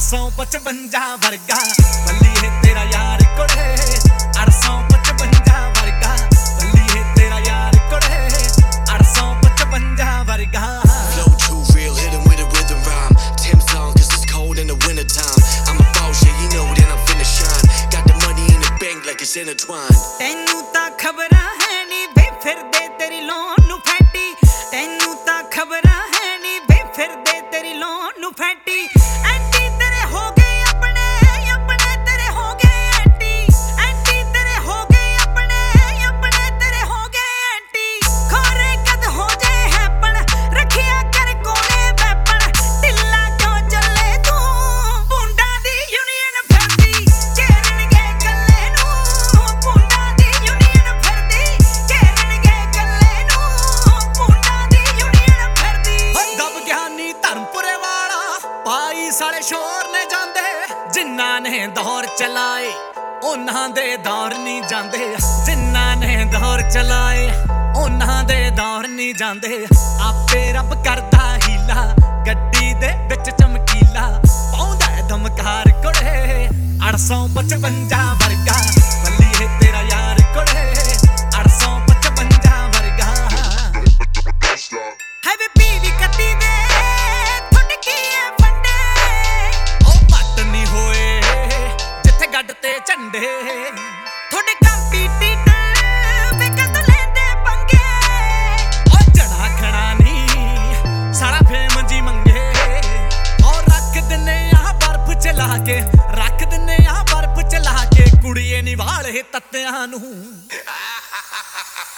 855 ਵਰਗਾ ਬੱਲੀ ਹੈ ਤੇਰਾ ਯਾਰ ਕੁੜੇ 855 ਵਰਗਾ ਬੱਲੀ ਹੈ ਤੇਰਾ ਯਾਰ ਕੁੜੇ 855 ਵਰਗਾ Flow too real, hit him with a rhythm rhyme. Tim song, cause it's cold in the winter time. I'm a boss, yeah, you know that I'm finna shine. Got the money in the bank like it's intertwined. ਤੈਨੂੰ ਤਾਂ ਖਬਰਾਂ ਹੈ ਨੀ ਵੇ ਫਿਰਦੇ ਤੇਰੀ loan ਨੂੰ ਫੈਂਟੀ ਤੈਨੂੰ ਤਾਂ ਖਬਰਾਂ ਹੈ ਨੀ ਵੇ ਫਿਰਦੇ ਤੇਰੀ ਲੋਨ ਨੂੰ ਫੈਂਟੀ ਐਂਟੀ ਤੇਰੇ ਹੋ ਗਏ ਆਪਣੇ ਤੇਰੇ ਹੋ ਗਏ ਐਂਟੀ ਤੇਰੇ ਹੋ ਗਏ ਆਪਣੇ ਤੇਰੇ ਹੋ ਗਏ ਐਂਟੀ ਖੋਰੇ ਕਦ ਹੋ ਜਾਏ ਹੈਪਣ ਰੱਖਿਆ ਕਰ ਕੋਲੇ ਵੈਪਣ ਢਿੱਲਾ ਕਿਉਂ ਚੱਲੇ ਤੂੰ ਪੁੰਡਾ ਦੀ ਯੂਨੀਅਨ ਫਿਰਦੀ ਘੇਰਨਗੇ ਕੱਲੇ ਨੂੰ ਪੁੰਡਾ ਦੀ ਯੂਨੀਅਨ ਫਿਰਦੀ ਘੇਰਨਗੇ ਕੱਲੇ ਨੂੰ ਪੁੰਡਾ ਦੀ ਯੂਨੀਅਨ ਫਿਰਦੀ ਦਬ ਗਿਆਨੀ ਧਰਮਪੁਰੇ ਵਾਲਾ ਪਾਈ ਸਾਲੇ ਸ਼ੋਰ ਨੇ ਜਾਂਦੇ ਜਿਨ੍ਹਾਂ ਨੇ ਦੌਰ ਚਲਾਏ ਉਹਨਾਂ ਦੇ ਦੌਰ ਨਹੀਂ ਜਾਂਦੇ ਜਿਨ੍ਹਾਂ ਨੇ ਦੌਰ ਚਲਾਏ ਉਹਨਾਂ ਦੇ ਦੌਰ ਨਹੀਂ ਜਾਂਦੇ ਆਪੇ ਰੱਬ ਕਰਦਾ ਹੀਲਾ ਗੱਡੀ ਦੇ ਵਿੱਚ ਚਮਕੀਲਾ ਪਾਉਂਦਾ ਦਮਕਾਰ ਕੁੜੇ 855 ਵਰਗਾ ਬੱਲੀ ਹੈ ਤੇਰਾ ਯਾਰ ਕੁੜੇ 855 ਵਰਗਾ ਹੈ ਵੇ ਪੀਵੀ ਕੱਟੀ ਦੇ ਥੁੱਡਕੀ ਐ ਫੰਡੇ ਉਹ ਪੱਟ ਨਹੀਂ ਹੋਏ ਜਿੱਥੇ ਗੱਡ ਤੇ ਝੰਡੇ ਥੋੜੇ ਕੰਪੀਟੀਟਰ ਵੇ ਕਦ ਲੈਂਦੇ ਪੰਗੇ ਉਹ ਜਣਾ ਖਣਾ ਨਹੀਂ ਸਾਲਾ ਫੇਮ ਜੀ ਮੰਗੇ ਔਰ ਰੱਖ ਦਿੰਨੇ ਆ ਬਰਫ ਚਲਾ ਕੇ ਰੱਖ ਦਿੰਨੇ ਆ ਬਰਫ ਚਲਾ ਕੇ ਕੁੜੀਏ ਨਿਵਾਲੇ ਤੱਤਿਆਂ ਨੂੰ